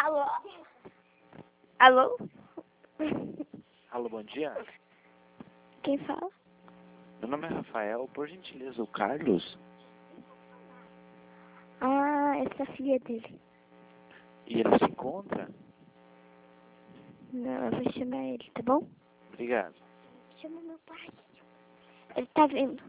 Alô? Alô? Alô, bom dia. Quem fala? Meu nome é Rafael, por gentileza, o Carlos. Ah, essa é a filha dele. E ele se encontra? Não, eu vou chamar ele, tá bom? Obrigado. Chama meu pai. Ele tá vindo.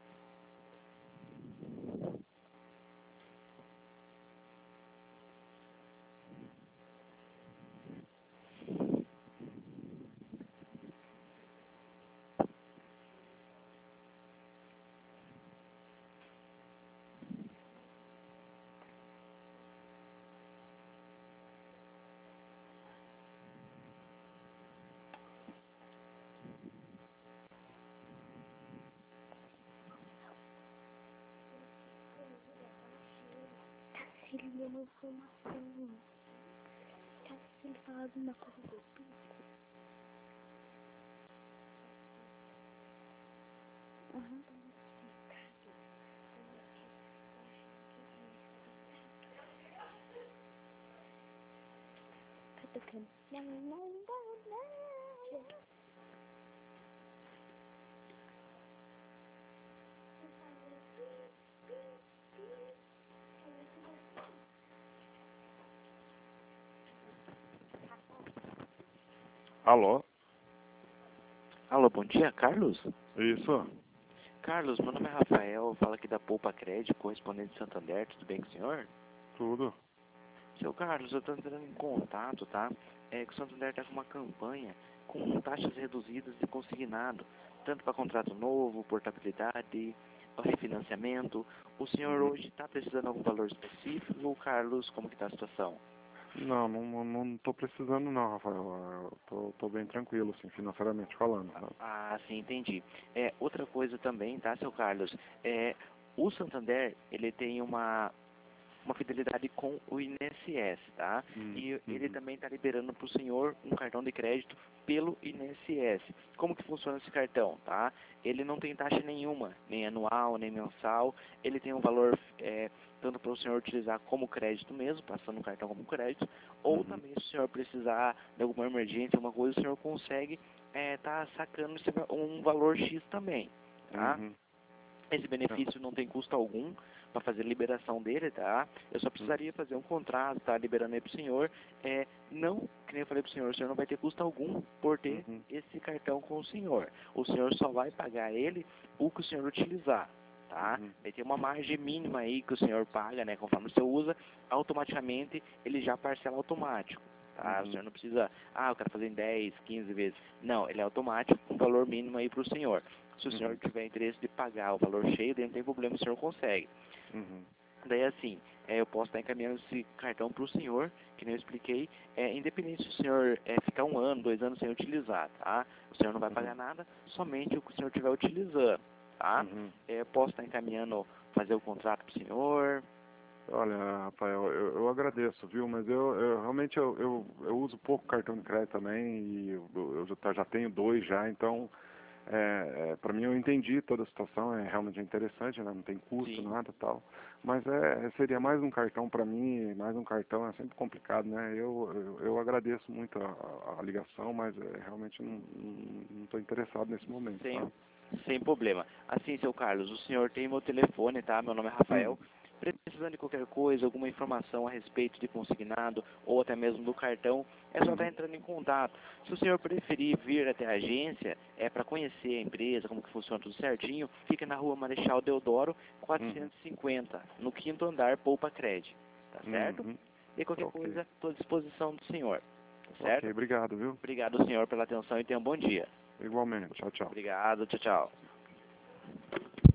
Se ele deu uma informação. Se ele falar alguma coisa do pico. Aham. Tá tocando. Não, não, não, não. Alô? Alô, bom dia, Carlos? Isso? Carlos, meu nome é Rafael, falo aqui da Poupa Crédito, correspondente de Santander, tudo bem com o senhor? Tudo? Seu Carlos, eu estou entrando em contato, tá? É que o Santander está com uma campanha com taxas reduzidas de consignado, tanto para contrato novo, portabilidade, refinanciamento. O senhor hoje está precisando de algum valor específico, Carlos? Como que está a situação? Não tô precisando não, Rafael. Eu tô bem tranquilo, assim, financeiramente falando. Tá? Ah, sim, entendi. Outra coisa também, tá, seu Carlos? O Santander, ele tem uma fidelidade com o INSS, tá? E ele também está liberando para o senhor um cartão de crédito pelo INSS. Como que funciona esse cartão, tá? Ele não tem taxa nenhuma, nem anual, nem mensal. Ele tem um valor tanto para o senhor utilizar como crédito mesmo, passando o cartão como crédito, ou também se o senhor precisar de alguma emergência, alguma coisa, o senhor consegue tá sacando um valor X também, tá? Esse benefício não tem custo algum para fazer a liberação dele, tá? Eu só precisaria fazer um contrato, tá? Liberando aí pro senhor. Não, que nem eu falei pro senhor, o senhor não vai ter custo algum por ter esse cartão com o senhor. O senhor só vai pagar ele o que o senhor utilizar, tá? Vai ter uma margem mínima aí que o senhor paga, né? Conforme o senhor usa, automaticamente ele já parcela automático. Tá? O senhor não precisa, eu quero fazer em 10, 15 vezes. Não, ele é automático, um valor mínimo aí para o senhor. Se o senhor tiver interesse de pagar o valor cheio, daí não tem problema, o senhor consegue. Daí assim, eu posso estar encaminhando esse cartão para o senhor, que nem eu expliquei, independente se o senhor ficar 1 ano, 2 anos sem utilizar, tá? O senhor não vai pagar nada, somente o que o senhor estiver utilizando, tá? Eu posso estar encaminhando, fazer o contrato para o senhor. Olha, Rafael, eu agradeço, viu? Mas eu realmente eu uso pouco cartão de crédito também e eu já tenho 2 já, então para mim eu entendi toda a situação, é realmente interessante, né? Não tem custo, nada e tal. Mas seria mais um cartão para mim, mais um cartão é sempre complicado, né? Eu agradeço muito a ligação, mas realmente não estou interessado nesse momento, tá? Sem problema. Assim, seu Carlos, o senhor tem meu telefone, tá? Meu nome é Rafael. Precisando de qualquer coisa, alguma informação a respeito de consignado ou até mesmo do cartão, é só estar entrando em contato. Se o senhor preferir vir até a agência, para conhecer a empresa, como que funciona tudo certinho, fica na rua Marechal Deodoro, 450, no 5º andar, Poupa Crédito. Tá certo? E qualquer coisa, estou à disposição do senhor. Tá certo? Ok, obrigado, viu? Obrigado, senhor, pela atenção e tenha um bom dia. Igualmente, tchau, tchau. Obrigado, tchau, tchau.